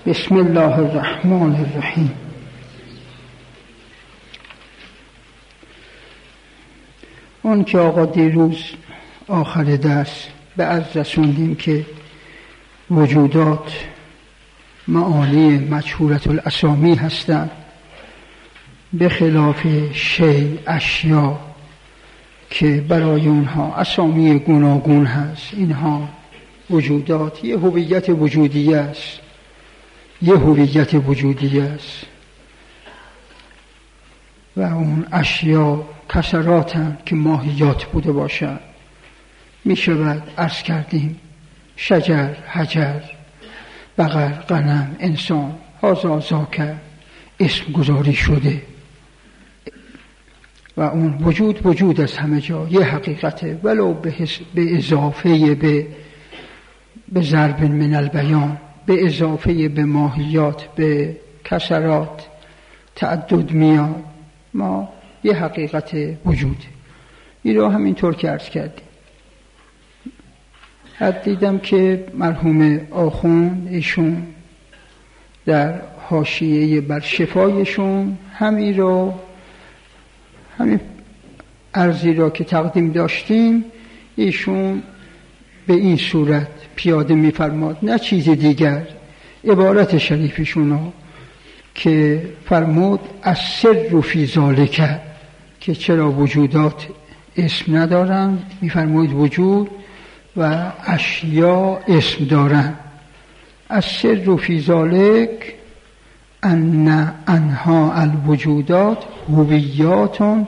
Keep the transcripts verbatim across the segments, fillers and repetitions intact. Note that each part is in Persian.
بسم الله الرحمن الرحیم. اون که آقا دیروز آخر درس به عرض رسوندیم که وجودات معانی مجهولة الاسامی هستند، به خلاف شیء اشیا که برای اونها اسامی گوناگون هست. اینها وجودات یه هویت وجودی است، یه هویت وجودی است و اون اشیا کسراتن که ماهیات بوده باشند. می شود عرض کردیم شجر، حجر، بقر، غنم، انسان، هذا ذاک اسم گذاری شده و اون وجود وجود از همه جا یه حقیقته، ولو به, به اضافه به به ضرب من البیان، به اضافه به ماهیات، به کسرات تعدد میاد، ما یه حقیقت وجود. این رو همینطور که عرض کردیم. حد دیدم که مرحوم آخوند ایشون در حاشیه بر شفایشون همین رو همین عرضی را که تقدیم داشتیم ایشون به این صورت پیاده می‌فرماد، نه چیز دیگر. عبارت شریفشون که فرمود السر فی ذالک، که چرا وجودات اسم ندارند، می‌فرمود وجود و اشیا اسم دارند. السر فی ذالک ان انها الوجودات هویات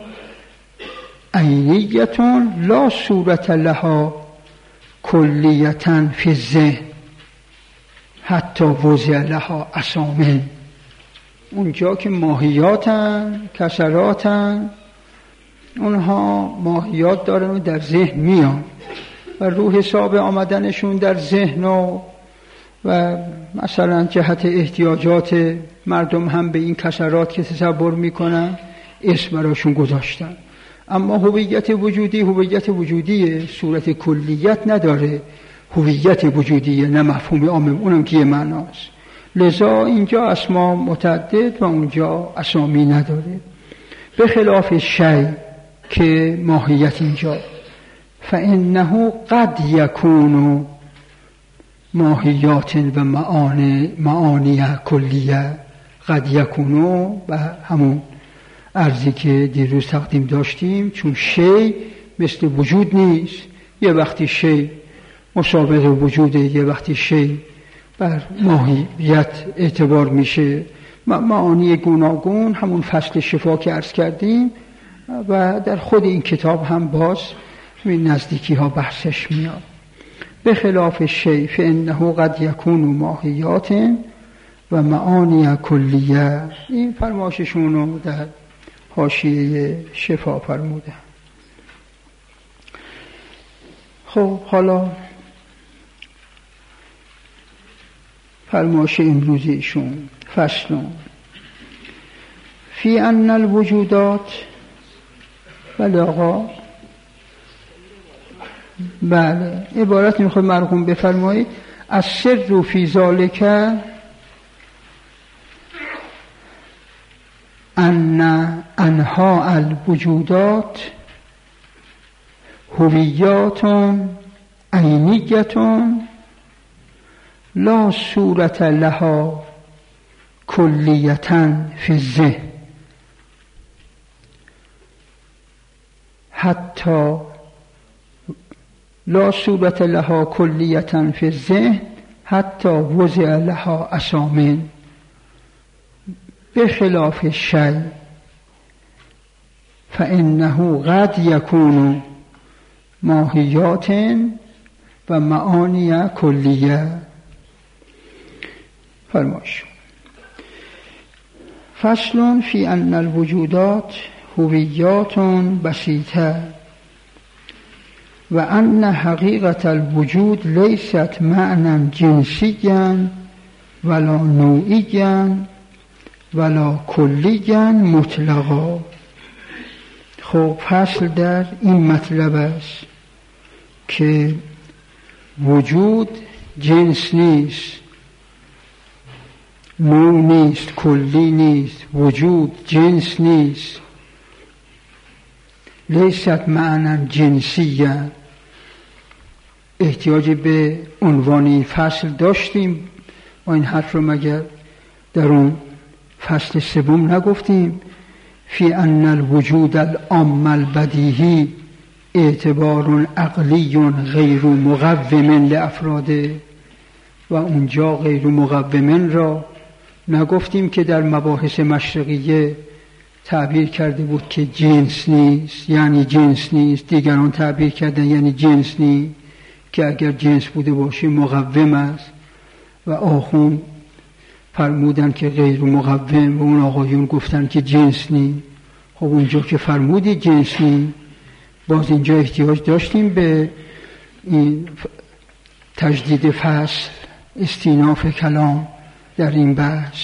عینیة لا صورت لها کلیتاً فی الذهن حتی وضع لها اسامی. اونجا که ماهیاتن، کسراتن، اونها ماهیات دارن و در ذهن میان و رو حساب آمدنشون در ذهن و و مثلا جهت احتیاجات مردم هم به این کسرات که تصور میکنن اسم براشون گذاشتن. اما هویت وجودی هویت وجودیه، صورت کلیت نداره، هویت وجودیه، نه مفهوم عام، اونم که یه معناست. لذا اینجا اسما متعدد و اونجا اسامی نداره، به خلاف شیء که ماهیت اینجا فانه قد یکون ماهیات و معانی معانی کلیه. قد یکون و همون عرضی که دیروز تقدیم داشتیم، چون شیء مثل وجود نیست، یه وقتی شیء مسابق وجوده، یه وقتی شیء بر ماهیت اعتبار میشه. معانی گوناگون همون فصل شفا که عرض کردیم و در خود این کتاب هم باز این نزدیکی ها بحثش میاد. به خلاف شیء فانه قد یکون ماهیات و معانی کلیه. این فرمایششون رو در حاشیه شفا فرموده. خب حالا فرمایش امروزیشون فصل فی ان الوجودات. بله آقا، بله عبارت میخواد مرحوم بفرمایید السر فی ذالک ان انها الوجودات هویات عینیة لا صورت لها کلیتاً فی الذهن حتی لا صورت لها کلیتاً فی الذهن حتی وضع لها اسامی. به خلاف شیء فانه قد یکون ماهیات و معانی کلیه. فرمایش فصل فی ان الوجودات هویات بسیطه و ان حقیقت الوجود لیست معنی جنسیا ولا نوعیا ولا کلیا مطلقا. خب فصل در این مطلب است که وجود جنس نیست نوع نیست، کلی نیست، وجود جنس نیست. لیست معنی جنسی. احتیاج به عنوانی فصل داشتیم و این حرف رو مگر در اون فصل سوم نگفتیم؟ فی ان الوجود العام البدیهی اعتبار عقلی غیر مقوم لافراده. و اونجا غیر مقوم را نگفتیم که در مباحث مشرقیه تعبیر کرده بود که جنس نیست، یعنی جنس نیست. دیگران تعبیر کردن یعنی جنس نیست، که اگر جنس بوده باشه مقوم است. و آخون فرمودن که غیر مقوم و اون آقایون گفتن که جنس نیست. خب اونجا که فرمودی جنس نیست، باز اینجا احتیاج داشتیم به این تجدید فصل، استیناف کلام در این بحث.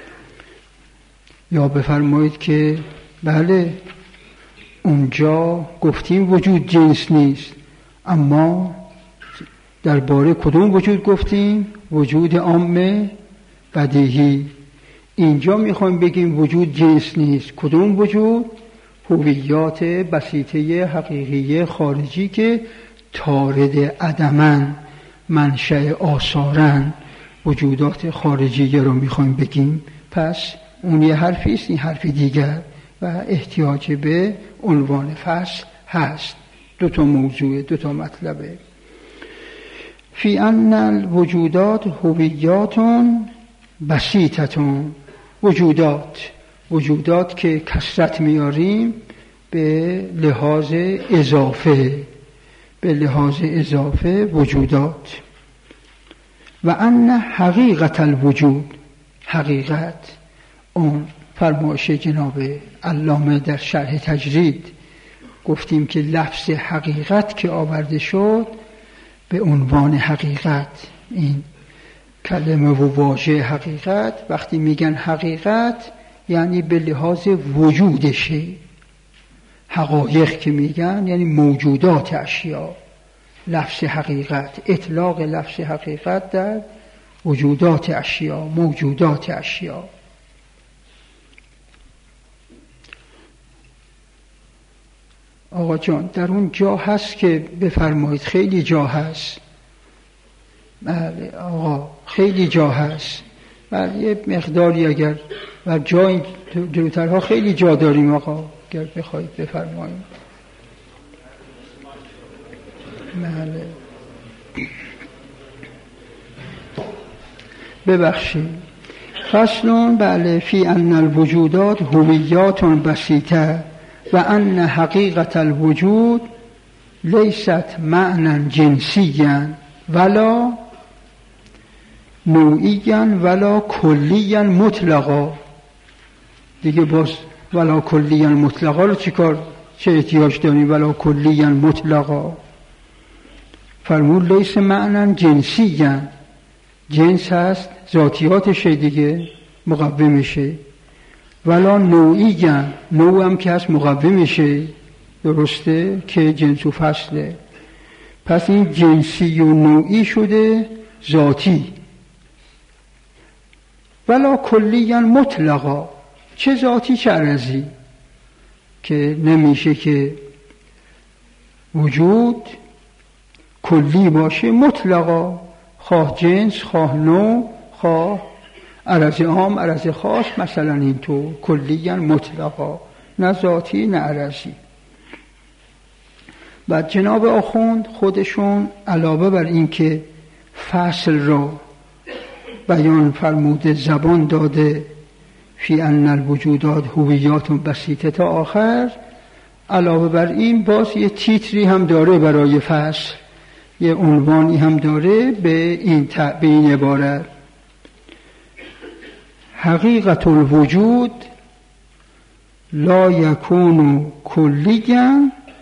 یا بفرمایید که بله اونجا گفتیم وجود جنس نیست، اما درباره کدوم وجود گفتیم؟ وجود عام بدیهی. اینجا میخوایم بگیم وجود جنس نیست. کدوم وجود؟ هویات بسیطه حقیقی خارجی که طارد عدمن، منشأ آثارن، وجودات خارجی رو میخوایم بگیم. پس اون یه حرفی است، این حرفی دیگر، و احتیاج به عنوان فصل هست. دو تا موضوع، دو تا مطلبه. فی ان الوجودات هویات بسیطتون. وجودات وجودات که کثرت میاریم به لحاظ اضافه، به لحاظ اضافه وجودات. و ان حقیقت الوجود، حقیقت اون فرمایش جناب علامه در شرح تجرید گفتیم که لفظ حقیقت که آورده شد به عنوان حقیقت، این کلمه و واژه حقیقت وقتی میگن حقیقت یعنی به لحاظ وجودشه. حقایق که میگن یعنی موجودات اشیا. لفظ حقیقت، اطلاق لفظ حقیقت در وجودات اشیا، موجودات اشیا. آقا جان در اون جا هست که بفرمایید، خیلی جا هست. بله آقا خیلی جا هست. بله یه مقداری اگر و جای جلوترها خیلی جا داریم آقا، اگر بخواید بفرمایید. بله ببخشید. فصلون بله فی ان الوجودات هویات بسیطه و ان حقیقت الوجود لیست معنی جنسیا ولا نوعیا ولا کلیا مطلقا. دیگه باز ولا کلیا مطلقا رو چیکار، چه احتیاج داریم؟ ولا کلیا مطلقا فرمود لیست معنی جنسیا، جنس هست ذاتیاتشه دیگه مقومشه. ولا نوعیه، نوع هم که هست مقومشه، درسته که جنس و فصله. پس این جنسی و نوعی شده ذاتی. ولا کلیا مطلقا، چه ذاتی چه عرضی، که نمیشه که وجود کلی باشه مطلقا، خواه جنس خواه نوع خواه عرض عام عرض خاص، مثلا اینطور کلیاً مطلقا، نه ذاتی نه عرضی. بعد جناب آخوند خودشون علاوه بر این که فصل را بیان فرموده، زبان داده فی ان الوجودات هویات بسیطه تا آخر، علاوه بر این باز یه تیتری هم داره برای فصل، یه عنوانی هم داره به این به این عبارت: حقیقت الوجود لا یکون کلیاً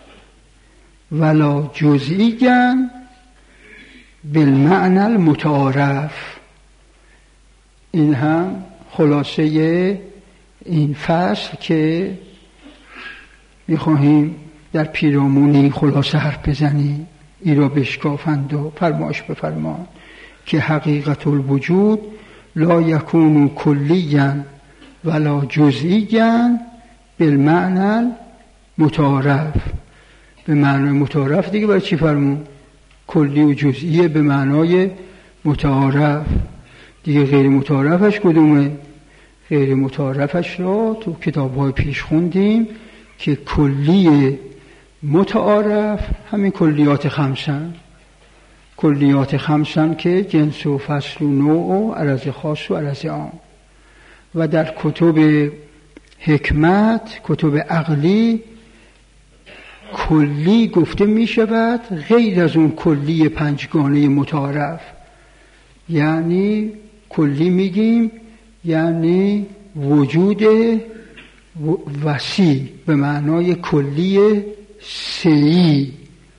ولا جزئیاً بالمعنى المتعارف. این هم خلاصه این فصل که میخواهیم در پیرامونی خلاصه حرف بزنیم، ای را بشکافند و فرمایش بفرمان که حقیقت الوجود لا یکونو کلیا ولا جزئیا بالمعنى متعارف. به معنای متعارف دیگه برای چی فرمون؟ کلی و جزئیه به معنای متعارف دیگه. غیر متعارفش کدومه؟ غیر متعارفش را تو کتاب‌های پیش خوندیم که کلی متعارف همین کلیات خمسن. کلیات خمسن که جنس و فصل و نوع و عرض خاص و عرض عام. و در کتب حکمت، کتب عقلی، کلی گفته می شود غیر از اون کلی پنجگانه متعارف. یعنی کلی میگیم یعنی وجود وسیع به معنای کلی سعی،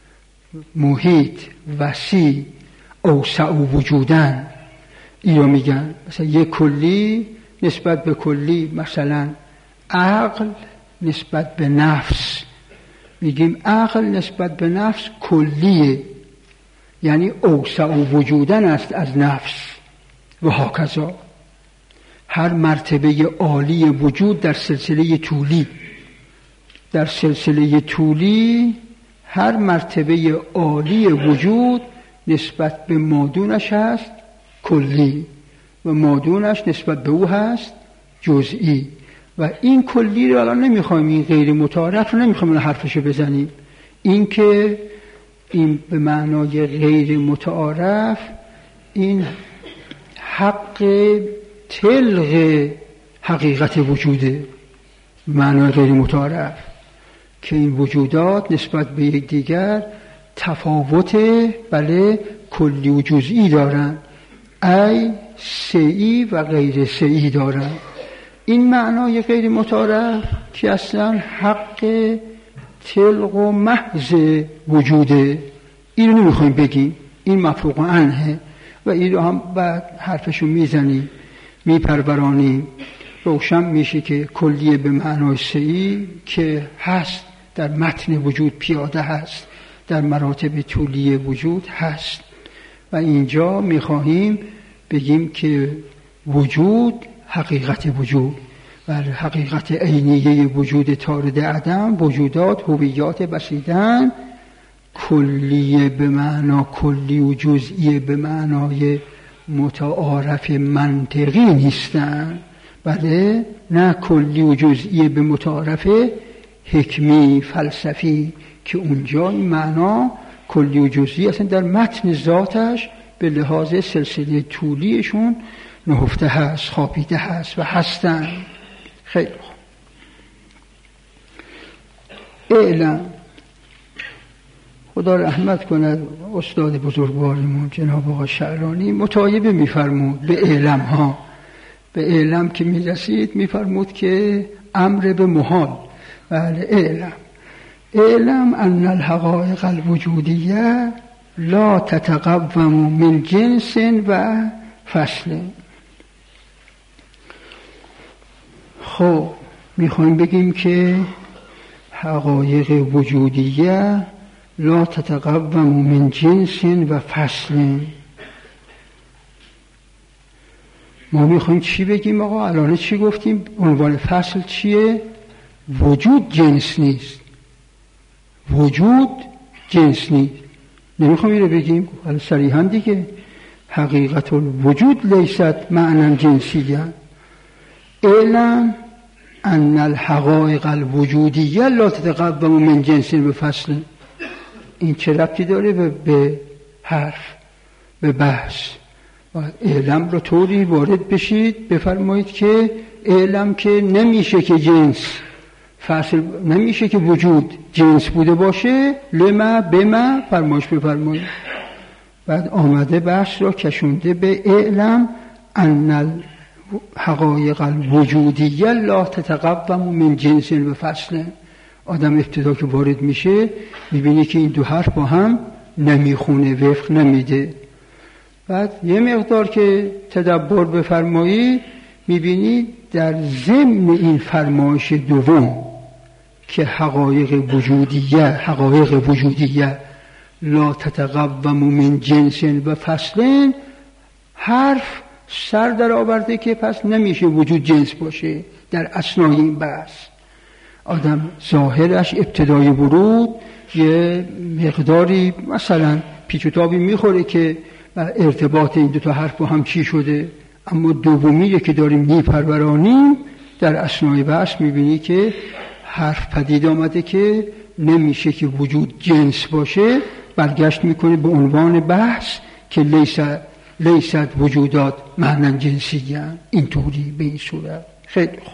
محیط وسیع، اوسع وجودن. اینو میگن مثلا یک کلی نسبت به کلی، مثلا عقل نسبت به نفس، میگیم عقل نسبت به نفس کلیه، یعنی اوسع وجودن است از نفس. و هاکذا هر مرتبه عالی وجود در سلسله طولی، در سلسله طولی هر مرتبه عالی وجود نسبت به مادونش هست کلی و مادونش نسبت به او هست جزئی. و این کلی رو الان نمیخوایم، این غیر متعارف رو نمیخوایم حرفشو بزنیم. این که این به معنای غیر متعارف این حق تلغ حقیقت وجوده، معنای غیر متعارف که این وجودات نسبت به یک دیگر تفاوت بله کلی و جزئی دارن، ای سعی و غیر سعی دارن. این معنای غیر متعارف که اصلا حق تلغ و محض وجوده، این رو نمیخوایم بگیم، این مفروغ عنه و این رو هم بعد حرفشو میزنیم میپرورانیم. روشن میشه که کلیه به معنای سعی که هست در متن وجود پیاده هست، در مراتب طولی وجود هست. و اینجا میخواهیم بگیم که وجود حقیقت وجود و حقیقت عینیه وجود طارد عدم، وجودات هویات بسیدن کلیه به معنا کلی و جزئی به معنای متعارف منطقی نیستن، بله نه کلی و جزئی به متعارف حکمی فلسفی که اونجا این معنا کلی و جزئی اصلا در متن ذاتش به لحاظ سلسله طولیشون نهفته هست، خوابیده هست و هستن. خیلی خوب. اعلم، خدا رحمت کند استاد بزرگوارمون جناب آقا شعرانی متایبه میفرمود به اعلم ها، به اعلم که میرسید میفرمود که امر به محال. بله اعلم، اعلم ان الحقائق الوجودیه لا تتقوم من جنس و فصل. خب میخوایم بگیم که حقایق وجودیه لا تتقوم من جنس و فصل. ما میخوایم چی بگیم آقا؟ الان چی گفتیم؟ عنوان فصل چیه؟ وجود جنس نیست، وجود جنس نیست. نمیخوایم این رو بگیم حالا صریحا دیگه حقیقت الوجود لیست معنی جنسیه. اعلم ان الحقائق الوجودیه لا تتقوم من جنس و فصل. این چه ربطی داره به, به حرف، به بحث؟ اعلم رو طوری وارد بشید بفرمایید که اعلم که نمیشه که جنس فصل، نمیشه که وجود جنس بوده باشه، لما بما فرمایش بفرمایید. بعد آمده بحث رو کشونده به اعلم ان الحقایق الوجودیه لا تتقوم من جنس و فصل. آدم ابتدا که وارد میشه میبینه که این دو حرف با هم نمیخونه، وفق نمیده. بعد یه مقدار که تدبر بفرمایید میبینید در ضمن این فرمایش دوم که حقایق وجودیه حقایق وجودیه لا تتقوم من جنس و فصل، حرف سر در آورده که پس نمیشه وجود جنس باشه. در اثنای این بحث آدم ظاهرش ابتدای ورود یه مقداری مثلا پیچ و تابی میخوره که ارتباط این دو تا حرف با هم چی شده، اما دومی که داریم میپرورانیم در اثنای بحث میبینی که حرف پدید آمده که نمیشه که وجود جنس باشه، برگشت میکنه به عنوان بحث که لیست لیست وجودات معنی جنسیان، اینطوری به این صورت. خیلی خوب.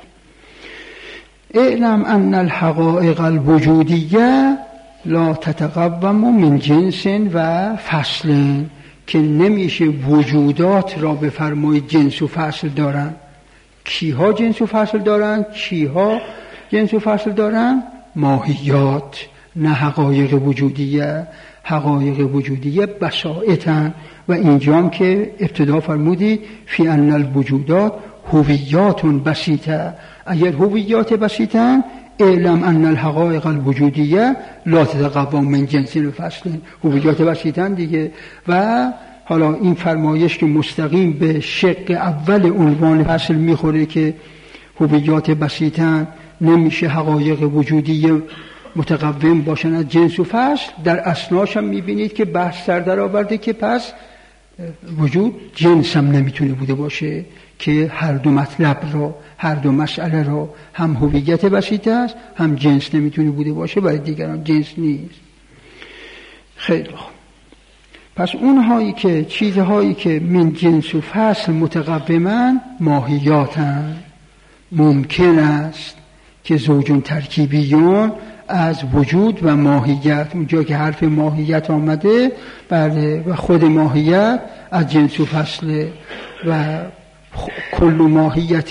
اعلم ان الحقائق الوجودیه لا تتقوم من جنس و فصل، که نمیشه وجودات را بفرمایید جنس و فصل دارن. کیها جنس و فصل دارن؟ کیها جنس و فصل دارن؟ ماهیات، نه حقایق وجودیه. حقایق وجودیه بسائطن و اینجام که ابتدا فرمودی فی ان الوجودات هویات بسیطه. اگر هویات بسیطن اعلم ان الحقائق الوجودیه لا تتقوم من جنس و فصل. هویات بسیطن دیگه. و حالا این فرمایش که مستقیم به شق اول عنوان فصل میخوره که هویات بسیطن نمیشه حقایق وجودیه متقوم باشن از جنس و فصل، در اسناش هم میبینید که بحث سر در آورده که پس وجود جنس هم نمیتونه بوده باشه، که هر دو مطلب رو، هر دو مسئله رو، هم هویت بسیطه است هم جنس نمیتونه بوده باشه، برای دیگران جنس نیست. خیلی خوب. پس اونهایی که چیزهایی که من جنس و فصل متقومن ماهیاتن. ممکن است که زوجون ترکیبیون از وجود و ماهیت، اونجا که حرف ماهیت آمده، بله، و خود ماهیت از جنس و فصل و کل ماهیت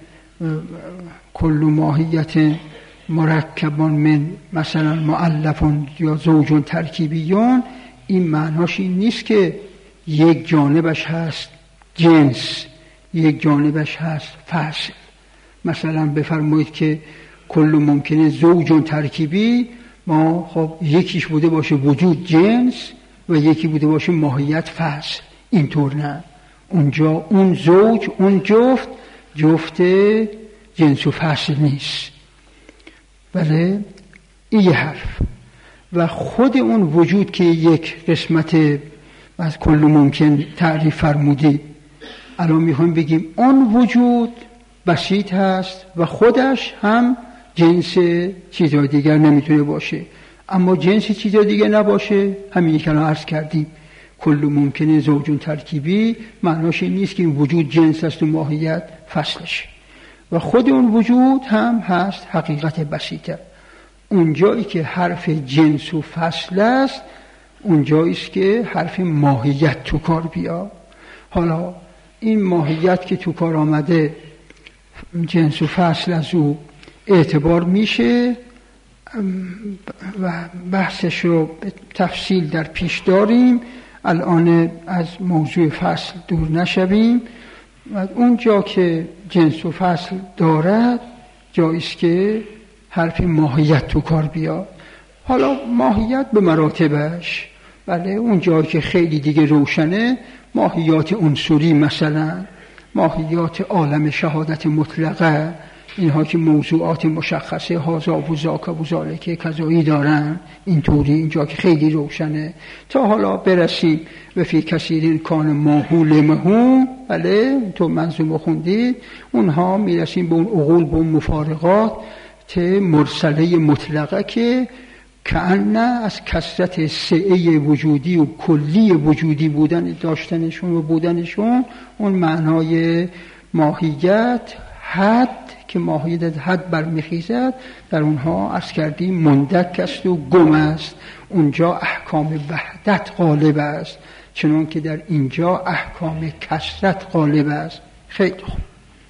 کل ماهیت مرکبان من مثلا مؤلفون یا زوجون ترکیبیون، این معناش این نیست که یک جانبش هست جنس، یک جانبش هست فصل. مثلا بفرمایید که کل ممکنه زوجون ترکیبی، ما خب یکیش بوده باشه وجود جنس و یکی بوده باشه ماهیت فصل. اینطور نه، اونجا اون زوج، اون جفت جفت جنس و فصل نیست. بله، این یه حرف. و خود اون وجود که یک قسمت از کل ممکن تعریف فرمودی، الان میخوایم بگیم اون وجود بسیط هست و خودش هم جنس چیزای دیگر نمیتونه باشه. اما جنس چیزای دیگر نباشه، همینی که الان عرض کردیم، کل ممکنه زوجون ترکیبی، معناش این نیست که این وجود جنس است و ماهیت فصلش. و خود اون وجود هم هست حقیقت بسیطه. اونجایی که حرف جنس و فصل است، اونجایی است که حرف ماهیت تو کار بیا. حالا این ماهیت که تو کار آمده، جنس و فصل از او اعتبار میشه و بحثش رو به تفصیل در پیش داریم. الان از موضوع فصل دور نشویم. و اونجا که جنس و فصل دارد، جاییست که حرف ماهیت تو کار بیاد. حالا ماهیت به مراتبش، بله، اونجا که خیلی دیگه روشنه، ماهیات عنصری، مثلا ماهیات عالم شهادت مطلقه، اینها که موضوعات مشخصه هازا و زاکا و زالکه کذایی دارن، اینطوری اینجا که خیلی روشنه. تا حالا برسیم و فی کثیرین کان ماهول مهون، بله، تو منظومه خوندید، اونها میرسیم به اون عقول، به اون مفارقات ته مرسله مطلقه که کأنه از کثرت سعه وجودی و کلی وجودی بودن داشتنشون و بودنشون، اون معنای ماهیت حد که ماهیت حد برمیخیزد، در اونها عرض کردیم مندک است و گم است. اونجا احکام وحدت غالب است، چنان که در اینجا احکام کثرت غالب است. خیلی خوب.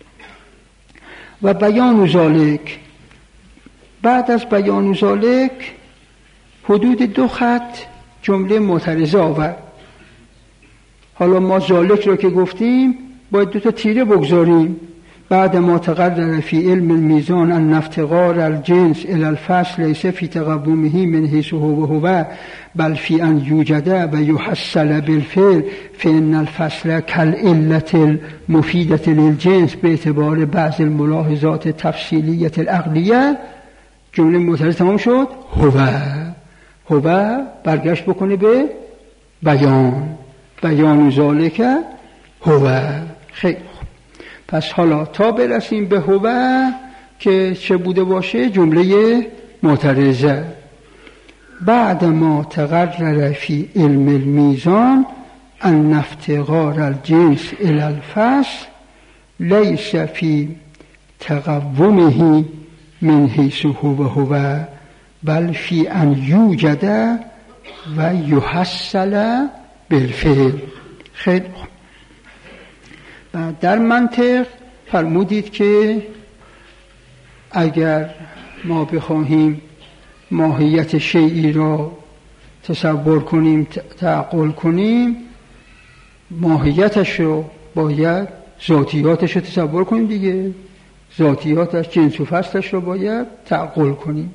و بیان ذالک، بعد از بیان ذالک حدود دو خط جمله معترضه آورد. حالا ما ذالک را که گفتیم باید دو تا تیره بگذاریم. بعد ما تقرر في علم الميزان أن افتقار الجنس إلى الفصل ليس في تقومه من حيث هو هو بل في أن يوجد ويحصل بالفعل فإن الفصل كالعلة المفيدة للجنس باعتبار بعض الملاحظات التفصيلية العقلية. جمله معترض تمام شد. هو هو برگشت بکنه به بیان، بیان ذالک هو. خیلی پس حالا تا برسیم به هو که چه بوده باشه جمله معترضه. بعد ما تقرر فی علم الميزان ان افتقار الجنس الى الفصل ليس في تقومه من حيث هو هو بل في ان يوجد و يحصل بالفعل. خیلی در منطق فرمودید که اگر ما بخواهیم ماهیت شیئی را تصور کنیم، تعقل کنیم، ماهیتش رو باید ذاتیاتش رو تصور کنیم دیگه، ذاتیاتش، جنس و فصلش رو باید تعقل کنیم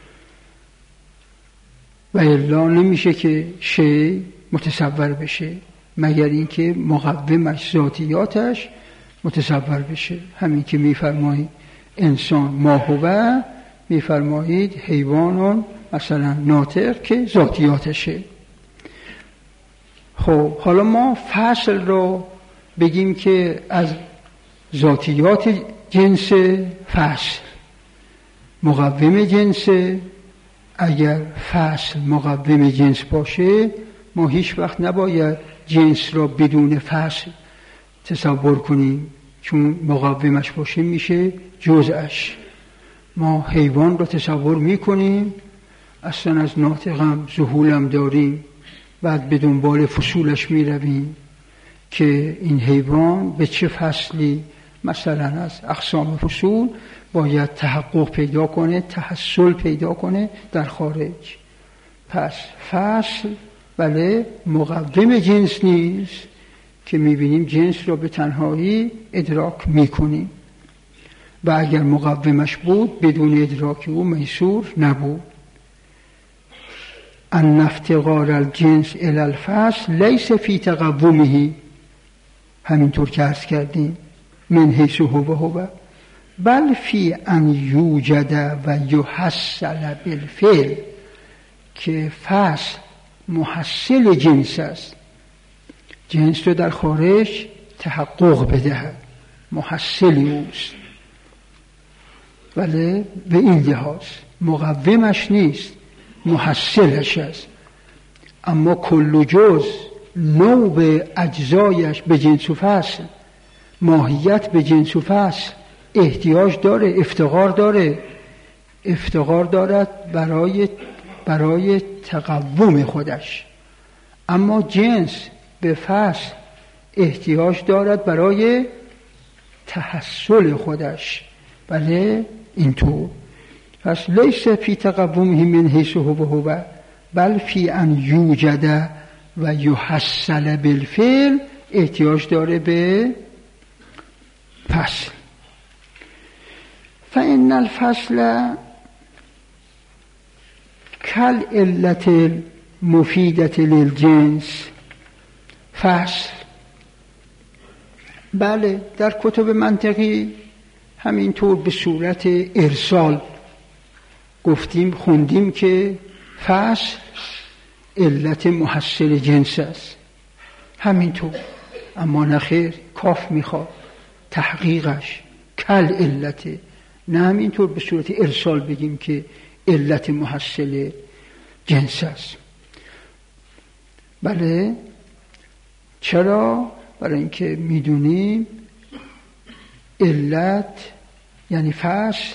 و الا نمیشه که شیء متصور بشه مگر اینکه مقومش، ذاتیاتش متصور بشه. همین که میفرمایید انسان ما هو، میفرمایید حیوانون مثلا ناطق که ذاتیاتشه. خب حالا ما فصل رو بگیم که از ذاتیات جنس فصل مقوم جنس. اگر فصل مقوم جنس باشه ما هیچ وقت نباید جنس را بدون فصل تصور کنیم، چون مقومش باشه میشه جزءش. ما حیوان را تصور میکنیم، اصلا از ناطقم ذهولم داریم، بعد به دنبال فصولش میرویم که این حیوان به چه فصلی مثلا از اقسام فصول باید تحقق پیدا کنه، تحصل پیدا کنه در خارج. پس فصل بله مقوم جنس نیست که میبینیم جنس را به تنهایی ادراک میکنیم و اگر مقومش بود بدون ادراک او میسور نبود. ان افتقار الجنس الی الفصل لیس فی تقومه، همینطور که عرض کردیم، من حیث هو هو بل فی ان یوجد و یحصل بالفعل، که فصل محصل جنس است، جنس رو در خارج تحقق بدهد، محصل اوست. ولی به این لحاظ مقومش نیست، محصلش است. اما کل جز نوع اجزایش به جنس و فصل، ماهیت به جنس و فصل احتیاج داره، افتقار داره، افتقار دارد برای برای تقوم خودش. اما جنس به فصل احتیاج دارد برای تحصل خودش. بله اینطور. پس لیس فی تقومه من حیث هو هو بل فی ان یوجد و یحصل بالفعل، احتیاج داره به فصل. فإن الفصل كالعلة المفيدة للجنس. فصل بله در کتب منطقی همینطور به صورت ارسال گفتیم، خوندیم که فصل علت محصل جنس است، همینطور. اما نخیر، کاف میخواد تحقیقش کل علته، نه همینطور به صورت ارسال بگیم که علت محصل جنس است. بله چرا؟ برای اینکه میدونیم علت یعنی فصل،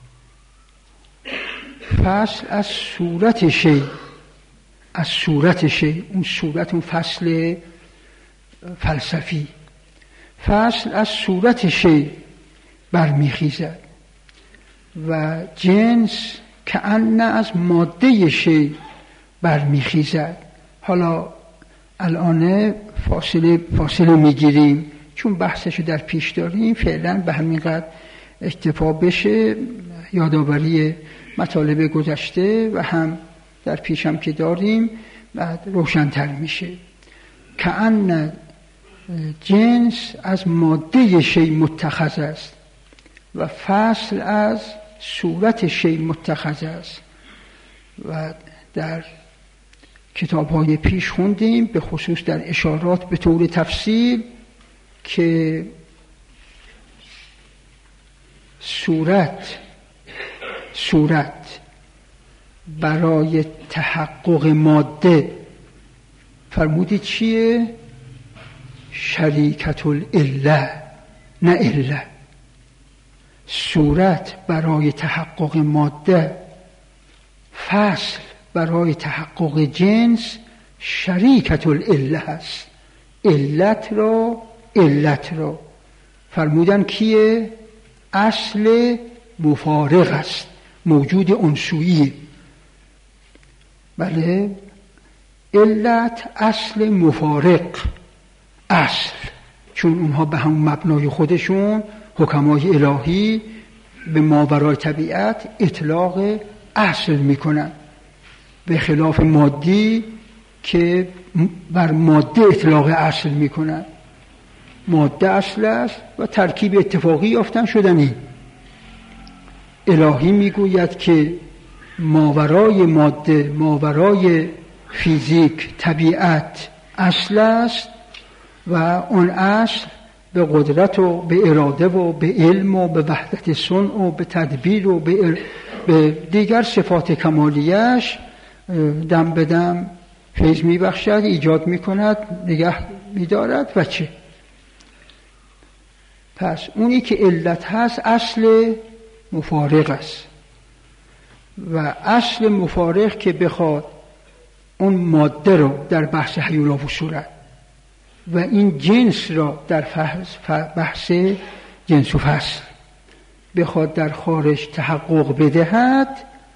فصل از صورت شی، از صورت شی، اون صورت، اون فصل فلسفی، فصل از صورت شی برمیخیزد و جنس که ان از ماده شی برمیخیزد. حالا الان فاصله فاصله میگیریم چون بحثشو در پیش داریم فعلا به همین قدر اکتفا بشه، یادآوری مطالب گذشته و هم در پیش هم که داریم بعد روشن‌تر میشه. کأن جنس از ماده شی متخذ است و فصل از صورت شی متخذ است. و در کتاب‌های پیش خوندیم به خصوص در اشارات به طور تفصیل که صورت صورت برای تحقق ماده فرمودید چیه؟ شریکت العله، نه عله. صورت برای تحقق ماده، فصل برای تحقق جنس شریکت العله هست. علت را علت را فرمودن کیه؟ اصل مفارق است، موجود انسویی. بله، علت اصل مفارق، اصل، چون اونها به همون مبنای خودشون حکمای الهی به ماورای طبیعت اطلاق اصل میکنن، به خلاف مادی که بر ماده اطلاق اصل میکنن. ماده اصل است و ترکیب اتفاقی یافتن شدنی. الهی میگوید که ماورای ماده، ماورای فیزیک، طبیعت اصل است و اون اصل به قدرت و به اراده و به علم و به وحدت صنع و به تدبیر و به, ار... به دیگر صفات کمالیش دم به دم فیض میبخشد، ایجاد میکند، نگه میدارد و چه؟ پس اونی که علت هست اصل مفارق است و اصل مفارق که بخواد اون ماده رو در بحث حیولا و صورت و این جنس را در بحث جنس و فصل بخواد در خارج تحقق بدهد،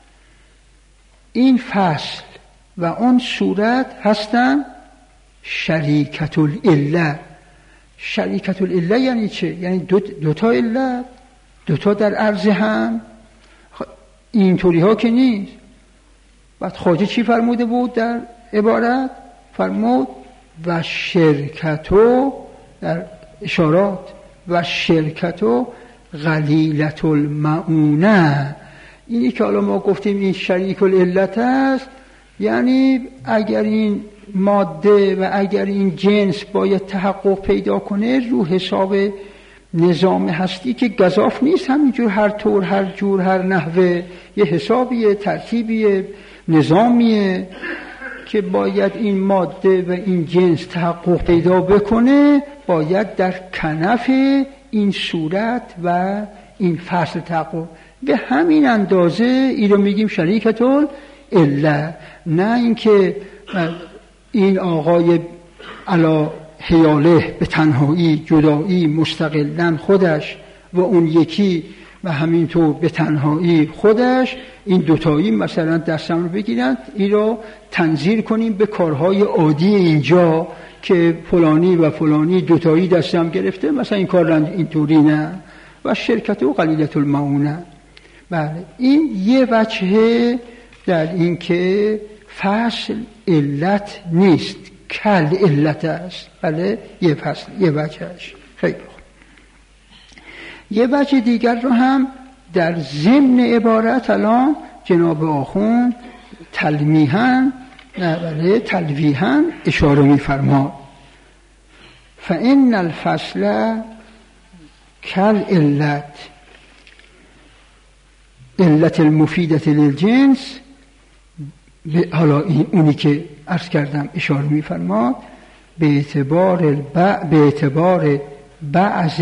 این فصل و اون صورت هستن شریکت العله. شریکت العله یعنی چه؟ یعنی دو, دو تا علت، دو تا در عرض هم. اینطوری ها که نیست. بعد خواجه چی فرموده بود در عبارت؟ فرمود و شرکتو در اشارات و شرکتو قلیلت المعونه. اینی که حالا ما گفتیم این شریک العلت است، یعنی اگر این ماده و اگر این جنس باید تحقق پیدا کنه رو حساب نظام هستی که گزاف نیست، همینجور هر طور هر جور هر نحوه یه حسابیه، ترتیبیه، نظامیه که باید این ماده و این جنس تحقق پیدا بکنه، باید در کنف این صورت و این فصل تحقق. به همین اندازه این رو میگیم شریکت العله، نه اینکه این آقای علا حیاله به تنهایی جدایی مستقلن خودش و اون یکی و همینطور به تنهایی خودش، این دوتایی مثلا دستم رو بگیرن این رو تنظیر کنیم به کارهای عادی اینجا که فلانی و فلانی دوتایی دستم گرفته، مثلا این کار اینطوری نه. و شرکت و قلیلت المعونه. بله، این یه وجهه در این که فصل علت نیست، کل علت است. بله، یه فصل، یه وجهش. خیلی خوب. یه وجه دیگر رو هم در ضمن عبارت الان جناب آخوند تلمیحاً، بله تلویحاً اشاره می‌فرماد. فإن الفصل کل علت، علت المفیدت للجنس. حالا این اونی که عرض کردم اشاره می‌فرماد به اعتبار الب... به اعتبار بعض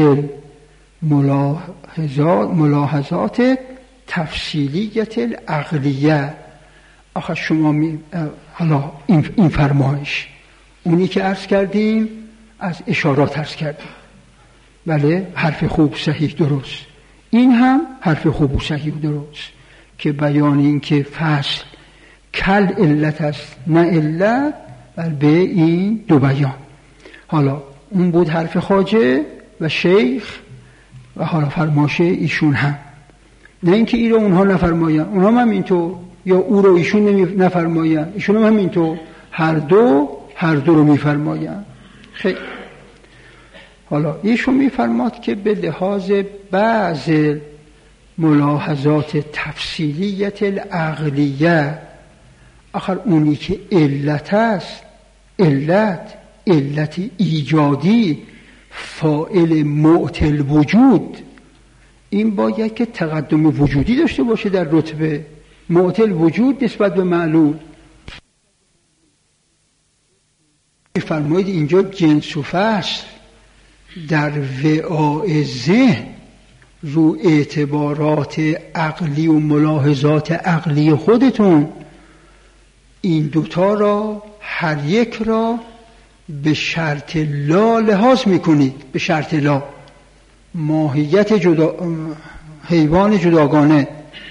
ملاحظات ملاحظات تفصیلیت العقلیه. آخه شما می... حالا این, این فرمایش اونی که عرض کردیم از اشارات عرض کردیم، بله حرف خوب صحیح درست، این هم حرف خوب و صحیح درست که بیان این که فصل کل علت است نه علت، بل به این دو بیان. حالا اون بود حرف خواجه و شیخ و حالا فرماشه ایشون هم، نه اینکه این رو اونها نفرماین، اونها هم اینطور، یا او رو ایشون نفرماین، ایشون هم اینطور، هر دو هر دو رو میفرماین. خیلی حالا ایشون میفرماد که به لحاظ بعض ملاحظات تفصیلیت العقلیه، آخر اونی که علت است، علت علت ایجادی، فاعل معطل وجود، این باید که تقدم وجودی داشته باشه در رتبه. معطل وجود نسبت به معلول. فرمایید اینجا جنس و فصل در وعاء ذهن رو اعتبارات عقلی و ملاحظات عقلی خودتون این دوتا را هر یک را به شرط لا لحاظ میکنید. به شرط لا، ماهیت جدا، حیوان جداگانه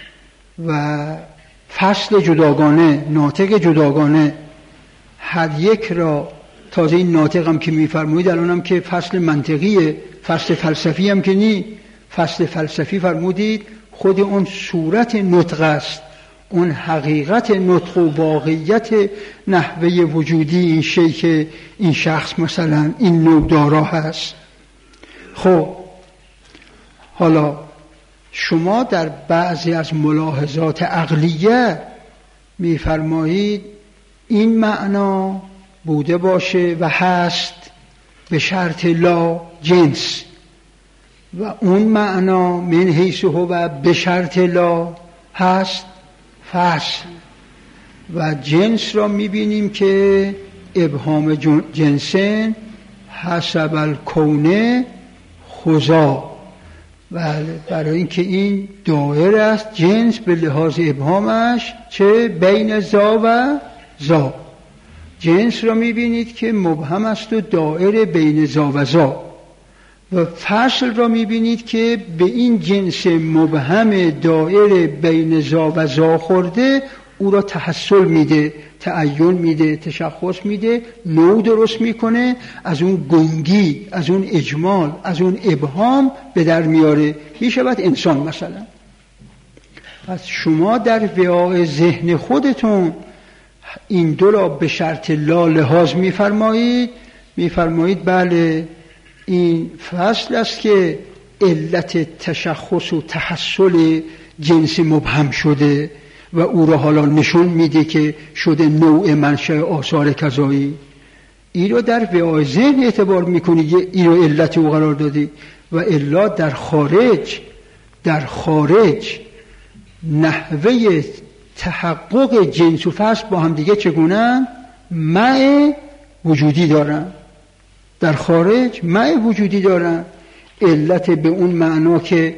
و فصل جداگانه، ناطق جداگانه، هر یک را. تازه این ناطق هم که میفرمایید الان هم که فصل منطقیه، فصل فلسفی هم که نی. فصل فلسفی فرمودید خود اون صورت نطق است، اون حقیقت نطق و واقعیت نحوه وجودی این شی که این شخص مثلا این نوع دارا هست. خب حالا شما در بعضی از ملاحظات عقلیه میفرمایید این معنا بوده باشه و هست به شرط لا جنس، و اون معنا من حیث هو به شرط لا هست فصل. و جنس را میبینیم که ابهام جنسن حسب الکونه خضا، بله، برای اینکه این دائره است جنس به لحاظ ابهامش چه بین زا و زا. جنس را میبینید که مبهم است و دائره بین زا و زا، و فصل را میبینید که به این جنس مبهم دائره بین زا و زا خورده او را تحصل میده، تعین میده، تشخص میده، نوع درست میکنه، از اون گنگی، از اون اجمال، از اون ابهام به در میاره، میشود انسان مثلا. پس شما در وعاء ذهن خودتون این دو را به شرط لا لحاظ میفرمایید. میفرمایید بله این فصل است که علت تشخص و تحصل جنس مبهم شده و او را حالا نشون میده که شده نوع منشأ آثار کذایی. این رو در وعاء ذهن اعتبار میکنید، این رو علت او قرار دادی. و الا در خارج، در خارج نحوه تحقق جنس و فصل با هم دیگه چگونه مع وجودی دارن. در خارج مع وجودی دارن. علت به اون معنا که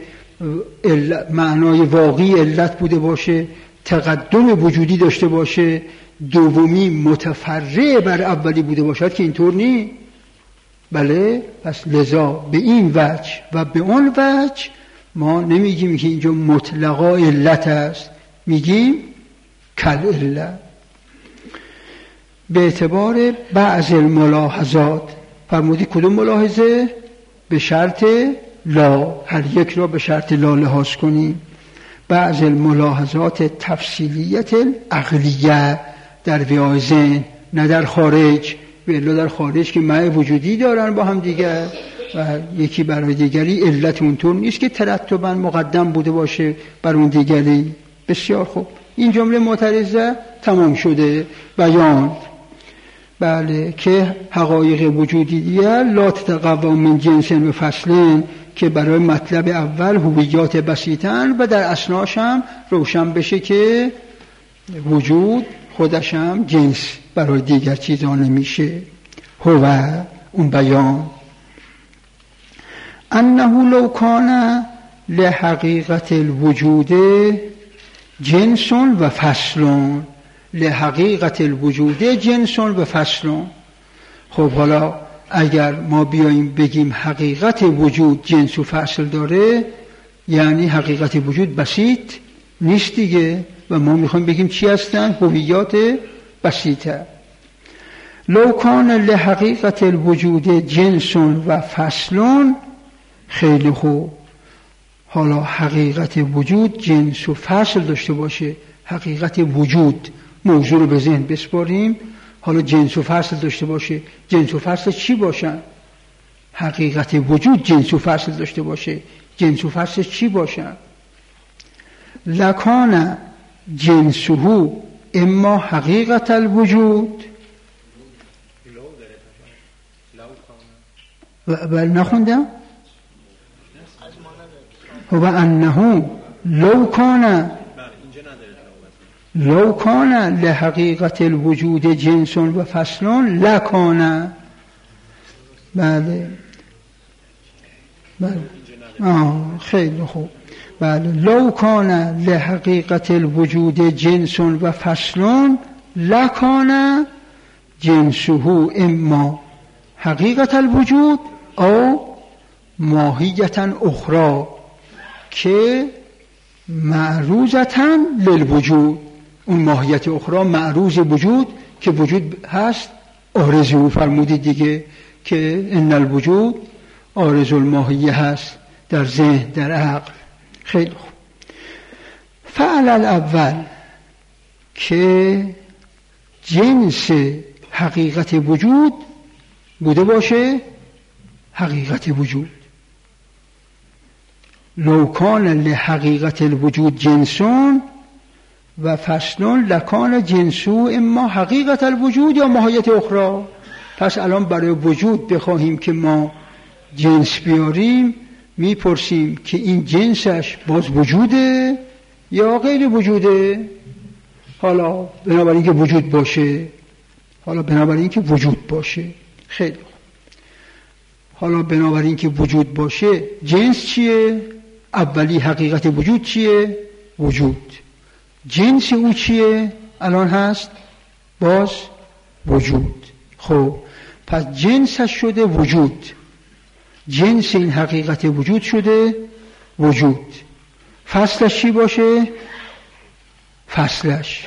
معنای واقعی علت بوده باشه، تقدم وجودی داشته باشه، دومی متفرع بر اولی بوده باشد که اینطور نی. بله، پس لذا به این وجه و به اون وجه ما نمیگیم که اینجا مطلقا علت است، میگیم کل علت. به اعتبار بعض الملاحظات فرمودی کدوم ملاحظه؟ به شرط لا، هر یک را به شرط لا لحاظ کنیم. بعض الملاحظات تفصیلیت العقلیه در وعاء ذهن، نه در خارج. بلا در خارج که مع وجودی دارن با هم دیگر و یکی برای دیگری علت اونطور نیست که ترتباً مقدم بوده باشه بر اون دیگری. بسیار خوب، این جمله معترضه تمام شده. بیان بله که حقایق وجودی دیگر لا تتقوا من جنس و فصلین، که برای مطلب اول هویات بسیطن و در اسناش هم روشن بشه که وجود خودش هم جنس برای دیگر چیزا نمیشه. هو اون بیان انه لو کان لحقیقت الوجود جنس و فصلون، لحقیقت الوجود جنس و فصلون. خب حالا اگر ما بیاییم بگیم حقیقت وجود جنس و فصل داره، یعنی حقیقت وجود بسیط نیست دیگه، و ما میخوایم بگیم چی هستن؟ هویات بسیطه. لو کان لحقیقت الوجود جنس و فصل. خیلی خوب، حالا حقیقت وجود جنس و فصل داشته باشه. حقیقت وجود موضوع رو به ذهن بسپاریم، حالا جنس و فصل داشته باشه. جنس و فصل چی باشن؟ حقیقت وجود جنس و فصل داشته باشه. جنس و فصل چی باشن؟ لکان جنسه اما حقیقت الوجود و نخوندم و انه لو کان لو کان لحقیقت الوجود جنس و فصل لکان. بله بله آه خیلی خوب. بله لو کان لحقیقت الوجود جنس و فصل لکان جنسه اما حقیقت الوجود او ماهیتا اخرى که معروضتا للوجود. اون ماهیت اخرى معروض وجود که وجود هست آرزو فرمودید دیگه که ان الوجود آرزو الماهیه هست در ذهن در عقل. خیلی خوب. فعل الاول که جنس حقیقت وجود بوده باشه حقیقت وجود. لو کان لحقیقت الوجود جنسون و فصلون لکان جنسو اما حقیقت الوجود یا ماهیت اخرى. پس الان برای وجود بخواهیم که ما جنس بیاریم میپرسیم که این جنسش باز وجوده یا غیر وجوده. حالا بنابراین که وجود باشه حالا بنابراین که وجود باشه خیلی خوب. حالا بنابراین که وجود باشه جنس چیه؟ اولی حقیقت وجود چیه؟ وجود. جنس او چیه؟ الان هست باز وجود. خب پس جنسش شده وجود. جنس این حقیقت وجود شده وجود. فصلش چی باشه؟ فصلش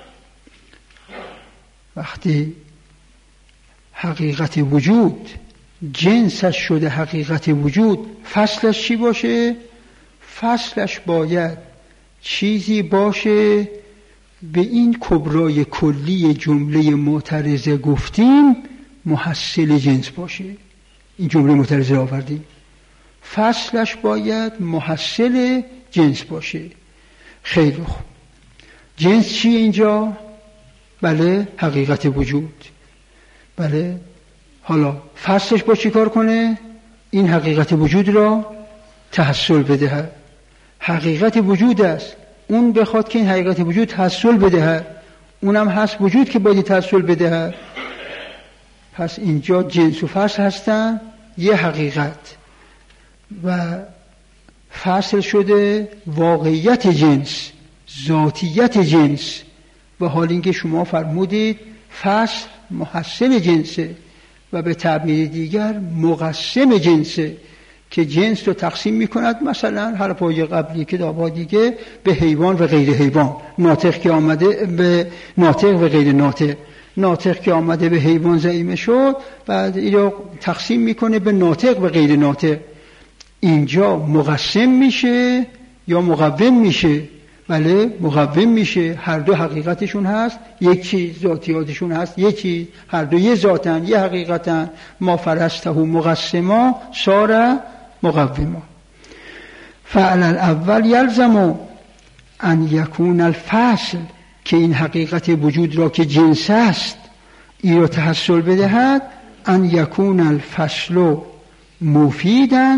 وقتی حقیقت وجود جنسش شده حقیقت وجود فصلش چی باشه؟ فصلش باید چیزی باشه به این کبرای کلی جمله معترضه گفتیم محصل جنس باشه. این جمله معترضه آوردیم. فصلش باید محصل جنس باشه. خیلی خوب. جنس چیه اینجا؟ بله حقیقت وجود. بله حالا فصلش با چی کار کنه؟ این حقیقت وجود را تحصل بده. حقیقت وجود است. اون بخواد که این حقیقت وجود تحصل بده، اونم هست وجود که باید تحصل بده. پس اینجا جنس و فصل هستن یه حقیقت و فصل شده واقعیت جنس ذاتیت جنس. و حال اینکه شما فرمودید فصل محصل جنسه و به تعبیر دیگر مقسم جنسه که جنس رو تقسیم میکند. مثلا هر پای قبلی که دابا دیگه به حیوان و غیر حیوان. ناطق که آمده به ناطق و غیر ناطق. ناطق که آمده به حیوان زعیمه شد بعد این رو تقسیم میکنه به ناطق و غیر ناطق. اینجا مقسم میشه یا مقوم میشه؟ بله مقوم میشه. هر دو حقیقتشون هست. یک چیز ذاتیاتشون هست یک چیز. هر دو یه ذاتن یه حقیقتن. ما فرسته مقسما صار مقوما. فعل الاول یلزم ان یکون الفصل که این حقیقت وجود را که جنس است این را تحصل بدهد. ان یکون الفصل مفیدا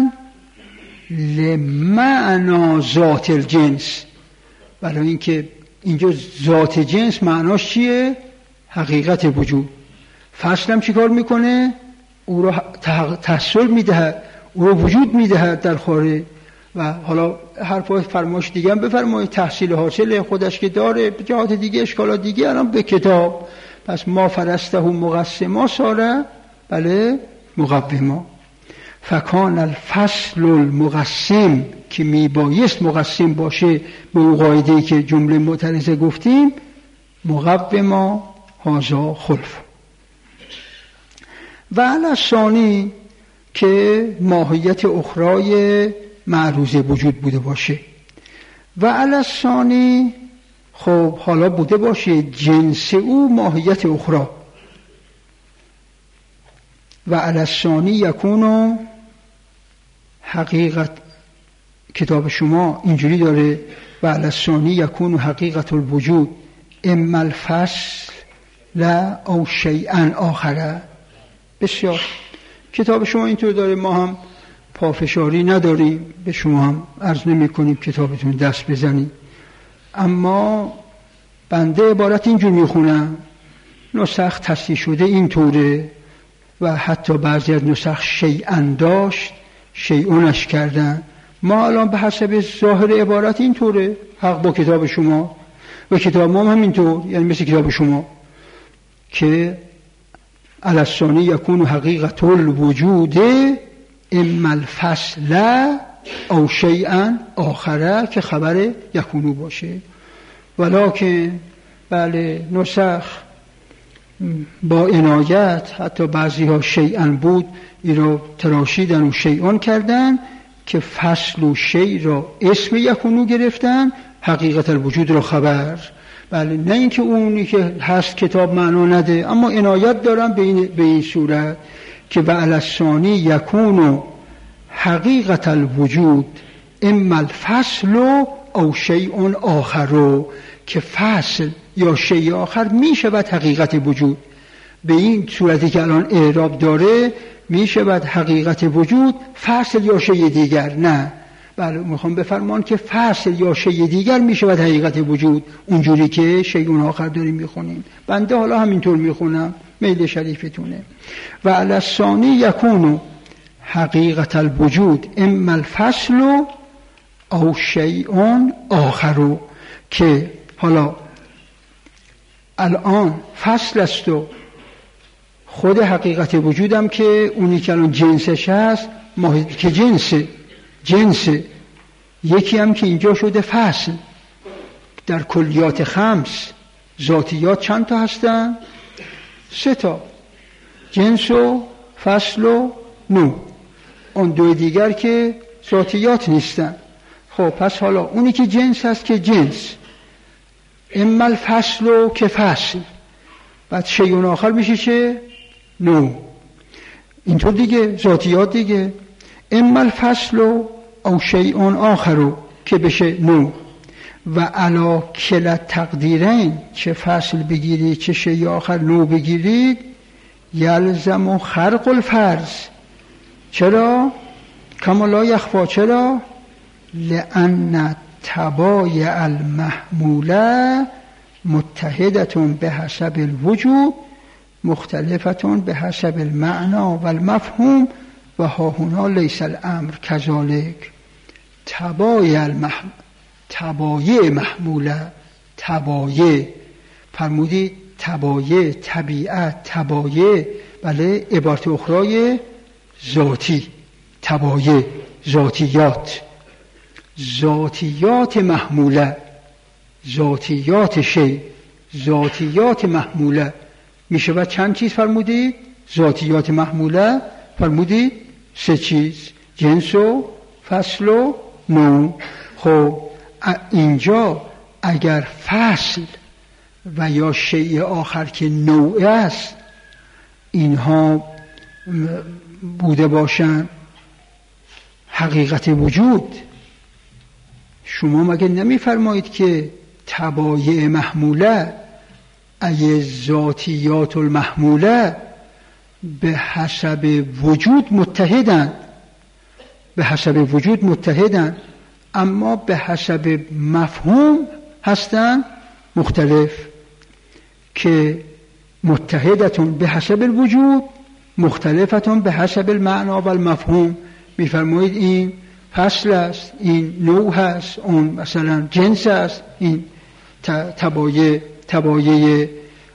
لمعنی ذات الجنس. برای اینکه اینجا ذات جنس معناش چیه؟ حقیقت وجود. فصلم چی کار میکنه؟ او را تحصل میدهد او را وجود میدهد در خارج. و حالا هر پای فرمایش دیگه هم بفرمایید تحصیل حاصل خودش که داره جهات دیگه اشکالات دیگه الان به کتاب. پس ما فرسته مقسما ساره بله مقوما. فکان الفصل المقسم که میبایست مقسم باشه به اون قاعده‌ای که جمله معترضه گفتیم مقوما هازا خلف. و علی ثانی که ماهیت اخرای معروض وجود بوده باشه. و علی ثانی خب حالا بوده باشه جنس او ماهیت اخرى. و علی ثانی یکونو حقیقت، کتاب شما اینجوری داره و علی ثانی یکونو حقیقت الوجود اما الفصل لا او شیئا آخره. بسیار کتاب شما اینطور داره، ما هم پافشاری نداریم، به شما هم عرض نمی کنیم کتابتون دست بزنید، اما بنده عبارت اینجور میخونم، نسخ تصحیح شده اینطوره و حتی بعضی از نسخ شیئا داشت شیئونش کردن. ما الان به حسب ظاهر عبارت اینطوره، حق با کتاب شما و کتاب ما هم اینطور، یعنی مثل کتاب شما که علی الثانی یکون حقیقت الوجود اما الفصل او شیئا آخره که خبر یکونو باشه. ولکن بله نسخ با عنایت، حتی بعضی ها شیئا بود این رو تراشیدن و شیئان کردن که فصل و شیء را اسم یکونو گرفتن، حقیقت الوجود را خبر. بله نه اینکه اونی که هست کتاب معنا نده، اما عنایت دارم به این, به این صورت که و علی الثانی یکونو حقیقت الوجود اما الفصل او شیء آخر، که فصل یا شیء آخر می شود حقیقت وجود. به این صورتی که الان اعراب داره می شود حقیقت وجود فصل یا شیء دیگر. نه، بله میخوام بفرمان که فصل یا شیء دیگر می شود حقیقت وجود، اونجوری که شیء آخر داریم میخونیم. بنده حالا همینطور میخونم، میل شریفتونه. و علی الثانی یکونو حقیقت الوجود اما الفصل او شیء آخر، که حالا الان فصل است و خود حقیقت وجودم که اونی که الان جنسش هست ماهیت که جنسه جنسه یکی هم که اینجا شده فصل. در کلیات خمس ذاتیات چند تا هستن؟ سه تا، جنس و فصل و نوع. اون دو دیگر که ذاتیات نیستن. خب پس حالا اونی که جنس هست که جنس، اما الفصل و که فصل، بعد شیء آخر میشه چه؟ نوع. اینطور دیگه ذاتیات دیگه، اما الفصل او شیء آخر که بشه نوع. و علا کلا تقدیرین، چه فصل بگیرید چه شیء آخر نوع بگیرید، یلزم خرق الفرض. چرا؟ کما لا یخفا. چرا؟ لأن تبایع المحموله متحدتون به حسب الوجود مختلفتون به حسب المعنا و المفهوم و ها هنا لیس الامر کذالک. تبایع المحموله، تبایع محموله، تبایع فرمودید، تبایع طبیعت، تبایع بله عبارت اخرای ذاتی، تبایع ذاتیات، ذاتیات محموله، ذاتیات شیء، ذاتیات محموله میشه و چند چیز فرمودید؟ ذاتیات محموله فرمودید سه چیز، جنس و فصل و نوع. خب اینجا اگر فصل و یا شیء آخر که نوع است اینها بوده باشن حقیقت وجود، شما مگه نمیفرمایید که تبایع محموله ای ذاتیات المحموله به حسب وجود متحدن، به حسب وجود متحدن، اما به حسب مفهوم هستن مختلف، که متحدتون به حسب الوجود مختلفتون به حسب المعنا و المفهوم. میفرمایید این فصل است، این نوع هست، اون مثلا جنس است، این تبایع تبایع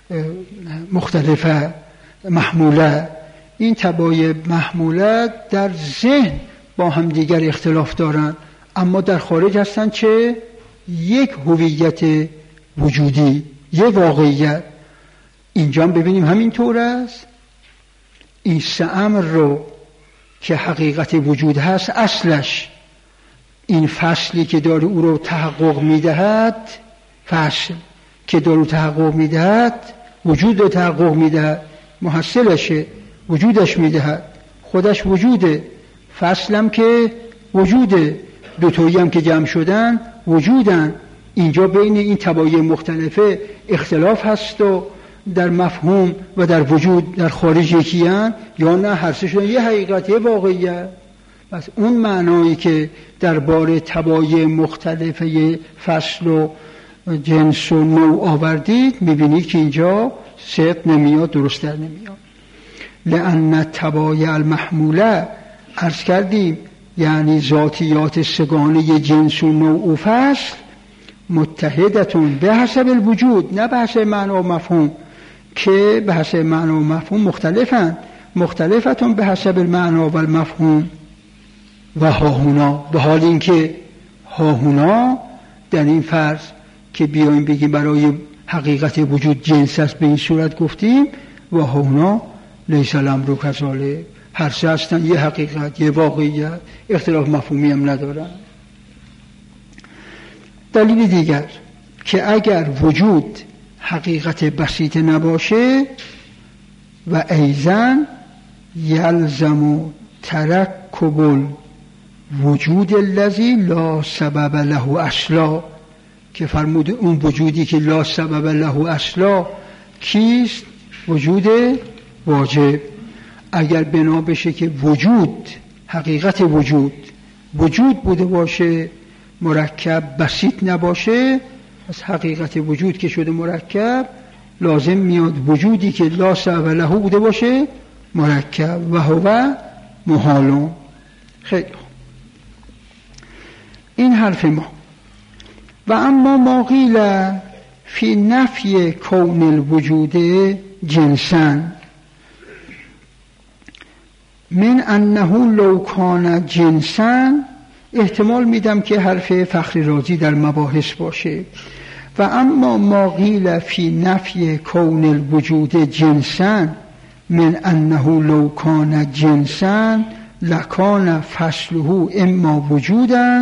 مختلفه محموله. این تبایع محموله در ذهن با هم دیگر اختلاف دارن، اما در خارج هستن چه؟ یک هویت وجودی، یک واقعیت. اینجا ببینیم همین طور است، این سه امر رو که حقیقت وجود هست، اصلش این فصلی که داره او رو تحقق میدهد، فصل که داره تحقق میدهد، وجود رو تحقق میدهد، محصلشه، وجودش میدهد، خودش وجوده، فصلم که وجوده، دوتایی هم که جمع شدن وجودن. اینجا بین این تبایع مختلفه اختلاف هست و در مفهوم و در وجود در خارج یکیان یا نه، هر سه شدن یه حقیقت، یه واقعیت. پس اون معنایی که درباره تبایع مختلفه فصل و جنس و نوع آوردید، میبینید که اینجا صدق نمیاد، درست در نمیاد. لأن تبایع المحموله، عرض کردیم یعنی ذاتیات سگانه جنس و نوع و فصل، متحدتون به حسب الوجود، نه به حسب معنا و مفهوم، که به حسب معنا و مفهوم مختلفن، مختلفتون به حسب المعنا و المفهوم. و هاهونا، به حال اینکه هاهونا در این فرض که بیایم بگیم برای حقیقت وجود جنس است، به این صورت گفتیم و هاهونا لیس الامر کذالک، هر سه هستن یه حقیقت، یه واقعیت، اختلاف مفهومی هم ندارن. دلیل دیگر که اگر وجود حقیقت بسیط نباشه و ایزن یلزم ترکب وجود الذی لا سبب له اصلا، که فرمود اون وجودی که لا سبب له اصلا کیست؟ وجود واجب. اگر بنا بشه که وجود حقیقت وجود وجود بوده باشه، مرکب بسیط نباشه، از حقیقت وجود که شده مرکب، لازم میاد وجودی که لا سبب له بوده باشه مرکب و هو محال. خیلی خوب، این حرف ما. و اما ما قیل فی نفی کون الوجود جنسا من انه لو کان جنسا، احتمال میدم که حرف فخری رازی در مباحث باشه. و اما ما قیل فی نفی کون الوجود جنسا من انه لو کان جنسا لکان فصله اما وجودا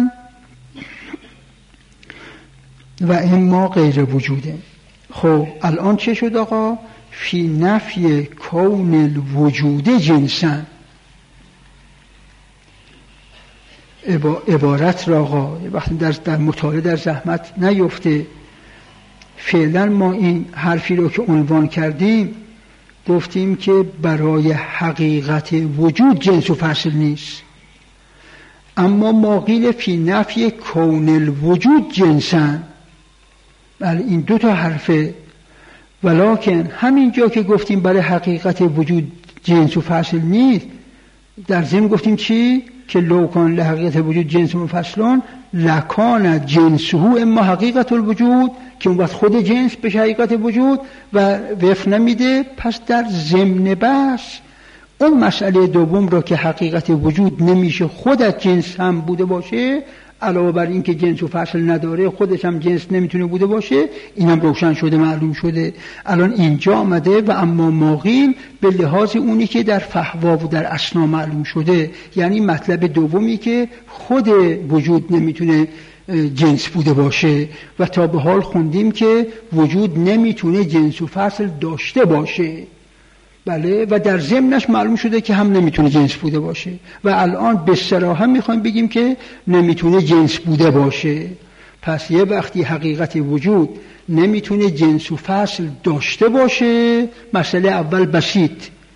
و اما غیر وجوده. خب الان چه شد آقا؟ فی نفی کون الوجود جنسا، عبارت را آقا وقتی در, در مطالعه در زحمت نیفته. فعلا ما این حرفی رو که عنوان کردیم گفتیم که برای حقیقت وجود جنس و فصل نیست، اما ما قیل فی نفی کون الوجود جنسا، بله این دو تا حرفه. ولکن همین جا که گفتیم برای حقیقت وجود جنس و فصل نیست، در ضمن گفتیم چی؟ که لو کان لحقیقت وجود جنس و فصلان لکان جنسه اما حقیقت الوجود، که اون وقت خود جنس به حقیقت وجود و وفق نمیده. پس در ضمن بحث اون مسئله دوم را که حقیقت وجود نمیشه خودت جنس هم بوده باشه، علاوه بر این که جنس و فصل نداره خودش هم جنس نمیتونه بوده باشه، این هم روشن شده، معلوم شده. الان اینجا آمده و اما ما قیل به لحاظ اونی که در فحوا و در اسنا معلوم شده، یعنی مطلب دومی که خود وجود نمیتونه جنس بوده باشه. و تا به حال خوندیم که وجود نمیتونه جنس و فصل داشته باشه، بله، و در ضمنش معلوم شده که هم نمیتونه جنس بوده باشه. و الان به صراحت میخوایم بگیم که نمیتونه جنس بوده باشه. پس یه وقتی حقیقت وجود نمیتونه جنس و فصل داشته باشه، مسئله اول بسیط،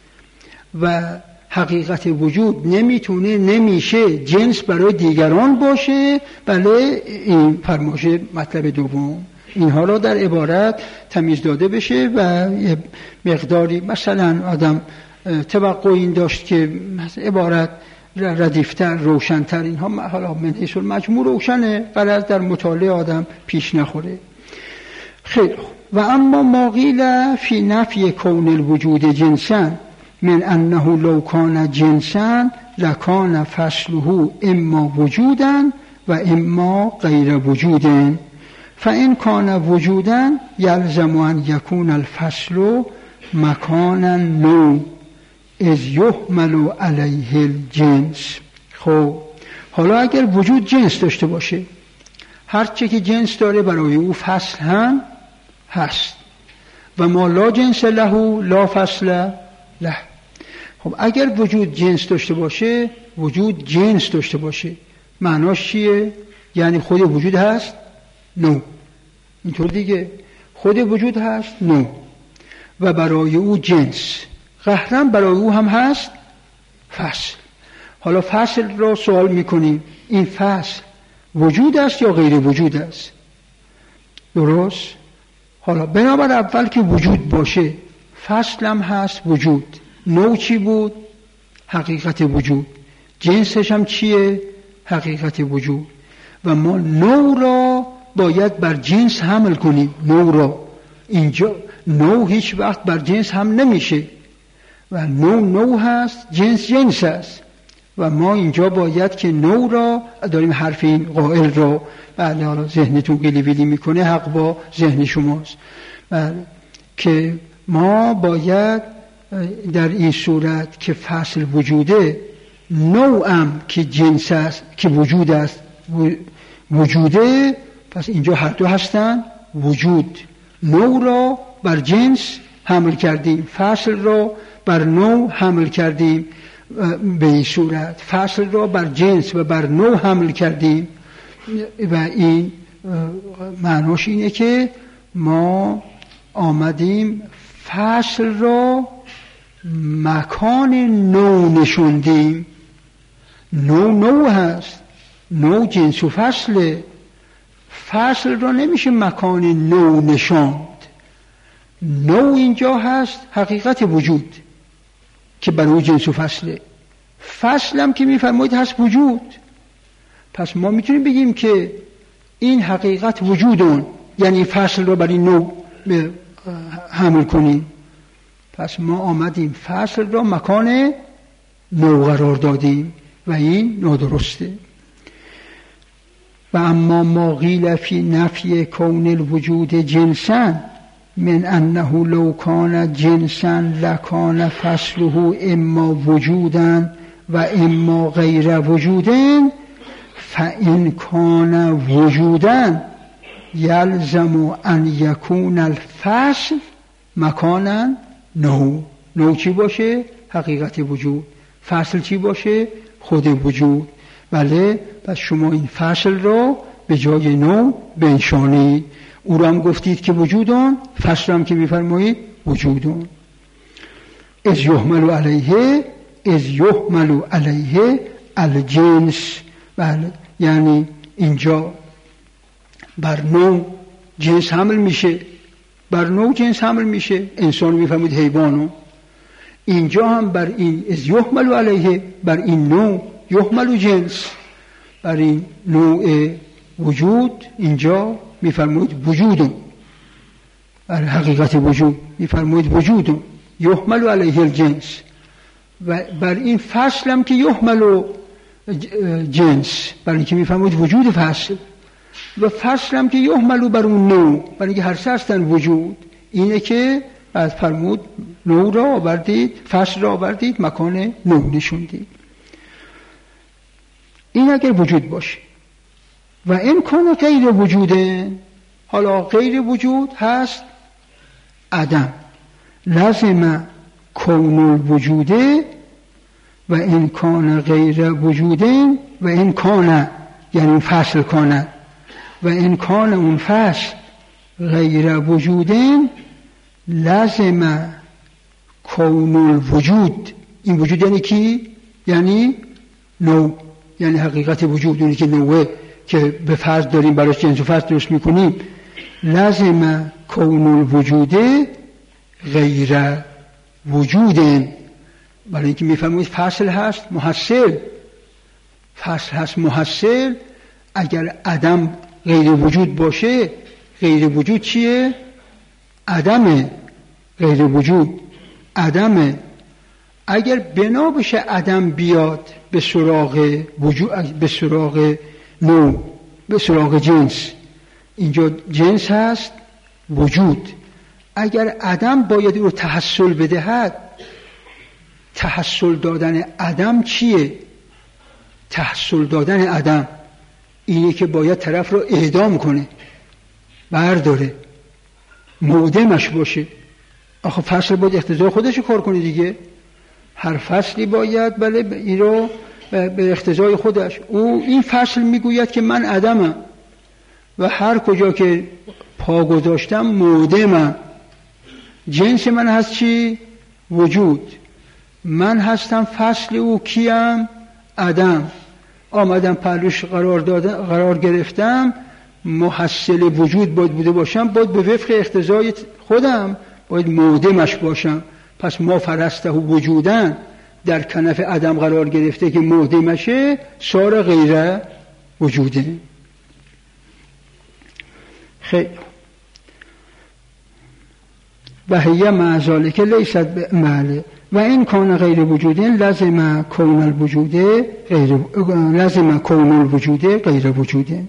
و حقیقت وجود نمیتونه نمیشه جنس برای دیگران باشه، بله، این فرمایش مطلب دوم. اینها را در عبارت تمیز داده بشه و یه مقداری مثلا آدم توقع این داشت که عبارت ردیفتر روشنتر، اینها حالا من حیث المجموع روشنه، غرض در مطالعه آدم پیش نخوره. خیلی خوب. و اما ما قیل فی نفی کون الوجود جنسا من انه لو کان جنسا لکان فصله اما وجودا و اما غیر وجودا، فإن كان وجودا يلزم أن يكون الفصل مكانا نوع از یحمل علیه الجنس. خب حالا اگر وجود جنس داشته باشه، هر چه که جنس داره برای او فصل هم هست، و ما لا جنس له لا فصل له. خب اگر وجود جنس داشته باشه، وجود جنس داشته باشه، معناش چیه؟ یعنی خود وجود هست؟ نو. اینطور دیگه خود وجود هست؟ نو. و برای او جنس، قهرن برای او هم هست فصل. حالا فصل را سوال میکنیم، این فصل وجود است یا غیر وجود است؟ درست؟ حالا بنابر اول که وجود باشه، فصل هم هست وجود. نوع چی بود؟ حقیقت وجود. جنسش هم چیه؟ حقیقت وجود. و ما نوع را باید بر جنس حمل کنیم. نوع را اینجا نوع هیچ وقت بر جنس هم نمیشه و نوع نوع هست، جنس جنس هست و ما اینجا باید که نوع را داریم، حرف این قائل را، بله حالا ذهنتون گلی ویلی میکنه، حق با ذهن شماست، بله، که ما باید در این صورت که فصل وجوده، نوعم که جنس است که وجود است وجوده، پس اینجا هر دو هستن وجود. نوع را بر جنس حمل کردیم، فصل را بر نوع حمل کردیم. به این صورت فصل را بر جنس و بر نوع حمل کردیم و این معناش اینه که ما آمدیم فصل را مکان نوع نشوندیم. نوع نوع هست، نوع جنس و فصله. فصل را نمیشه مکان نوع نشاند. نوع اینجا هست حقیقت وجود که برای جنس و فصله. فصل هم که میفرمایید هست وجود. پس ما میتونیم بگیم که این حقیقت وجودون، یعنی فصل را برای نوع حمل کنیم. پس ما آمدیم فصل را مکان نوع قرار دادیم و این نادرسته. و اما ما قیل فی نفی کون الوجود جنسا من انه لو کان جنسا لکان فصله اما وجودا و اما غیر وجودا فان کان وجودا یلزم ان یکون الفصل مکانا نوع. نوع چی باشه؟ حقیقت وجود. فصل چی باشه؟ خود وجود. بله، پس شما این فصل را به جای نوع بنشانید. او را هم گفتید که وجودان، فصل هم که میفرمایید وجودان. از یحمل علیه، از یحمل علیه الجنس. بله، یعنی اینجا بر نوع جنس حمل میشه، بر نوع جنس حمل میشه. انسان میفرمایید حیوانو، اینجا هم بر این از یحمل علیه، بر این نوع یحمل جنس، بر این نوع وجود اینجا میفرمایید وجودون، بر حقیقت وجود میفرمایید وجودون یحمل علیه الجنس. و بر این فصل هم که یحمل جنس، بر این که میفرمایید وجود فصل، و فصل هم که یحمل بر اون نوع، بر این که هر سه هستن وجود. اینه که بعد فرمود نوع را آوردید، فصل را آوردید، مکان نوع نشوندید. این اگر وجود باشه. و امکان غیر وجوده، حالا غیر وجود هست عدم. لازم کون الوجوده و امکان غیر وجوده و امکان، یعنی فصل کنه، و امکان اون فصل غیر وجوده لازم کون الوجود. این وجود یعنی کی؟ یعنی نوع، یعنی حقیقت وجود، اونی که نوعه که به فرض داریم براش جنس و فصل درست میکنیم. لازم کون الوجود غیر وجود، برای اینکه میفهمید فصل هست محصل، فصل هست محصل. اگر عدم غیر وجود باشه، غیر وجود چیه؟ عدمه. غیر وجود عدمه. اگر بنا بشه عدم بیاد به سراغ وجود، به سراغ نوع، به سراغ جنس، اینجا جنس هست وجود. اگر عدم باید او رو تحصل بدهد، تحصل دادن عدم چیه؟ تحصل دادن عدم اینه که باید طرف رو اعدام کنه، برداره، معدمش باشه. آخه فصل باید اقتضای خودش رو کار کنه دیگه. هر فصلی باید بله این رو به اقتضای خودش. او این فصل میگوید که من عدمم و هر کجا که پا گذاشتم معدمم. جنس من هست چی؟ وجود. من هستم فصل او کیم؟ عدم. آمدم پهلوش قرار دادم، قرار گرفتم، محصل وجود باید بوده باشم، باید به وفق اقتضای خودم باید معدمش باشم. پس ما فرسته وجودن در کنف عدم قرار گرفته که معدمشه، سار غیر وجوده. خیلی و هی معذاله که لیست به و این کان غیر وجوده لازم کون الوجوده غیر لازم کون الوجوده غیر وجوده.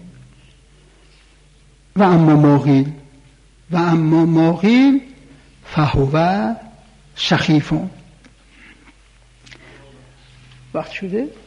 و اما ماغیل و اما ماغیل فهو سخیفون. وقت شده؟